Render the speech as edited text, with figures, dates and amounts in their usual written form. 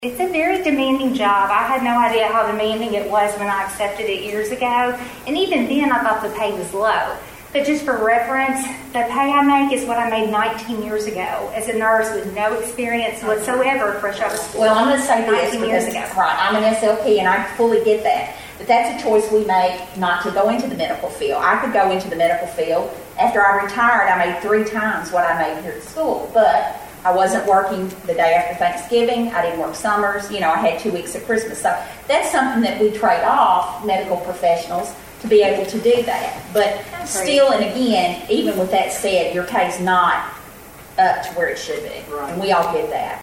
It's a very demanding job. I had no idea how demanding it was when I accepted it years ago. And even then, I thought the pay was low. But just for reference, the pay I make is what I made 19 years ago as a nurse with no experience whatsoever fresh out of school. Well, I'm going to say this 19 years ago. Right, I'm an SLP and I fully get that. But that's a choice we make not to go into the medical field. I could go into the medical field. After I retired, I made 3 times what I made here at school. But I wasn't working the day after Thanksgiving. I didn't work summers. I had 2 weeks of Christmas. So that's something that we trade off, medical professionals, to be able to do that. But still, and again, even with that said, your pay's not up to where it should be. Right. And we all get that.